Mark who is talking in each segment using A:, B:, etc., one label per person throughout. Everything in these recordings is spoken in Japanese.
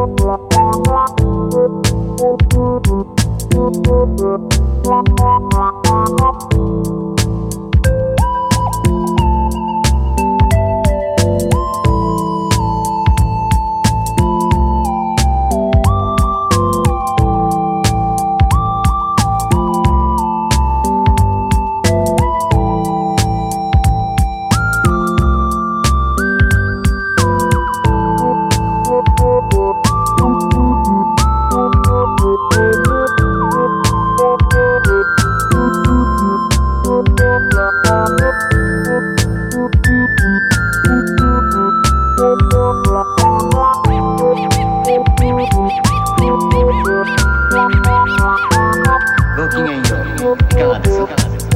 A: ごきげんよう。いかがですか。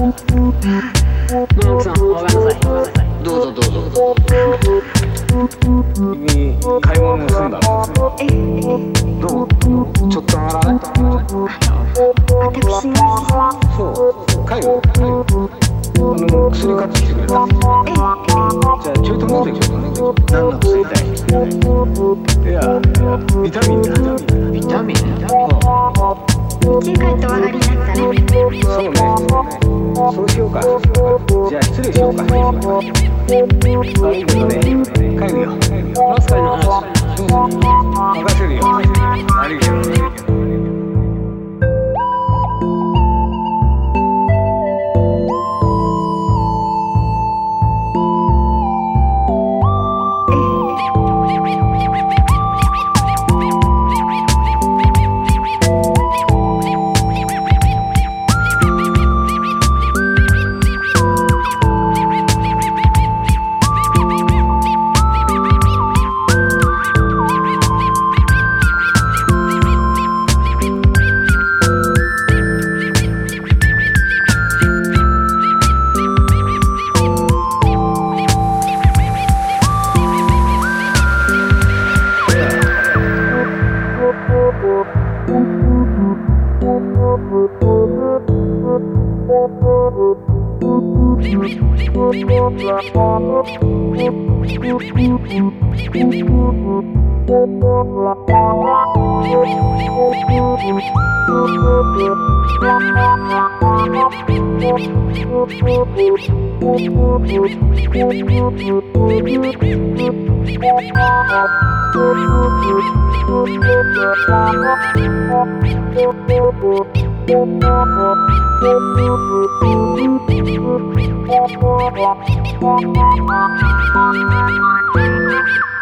B: 奥さん、おかえりなさい。
A: どうぞどうぞ。君買い物済んだの？どう？ちょっと上がらない？
C: 私の
A: そう。買うよ。薬買ってきてくれた。じゃあちょいと飲んでちょいと飲んで。何の薬だい？いやビタミンだ。ビタミン？
C: 家帰ってお上がりになったら
A: そうね。そうしようか。じゃあ失礼しようか。悪いけどね。帰るよ。
B: マスカリの話。
A: 任せるよ。悪いけどね。
C: Thank you.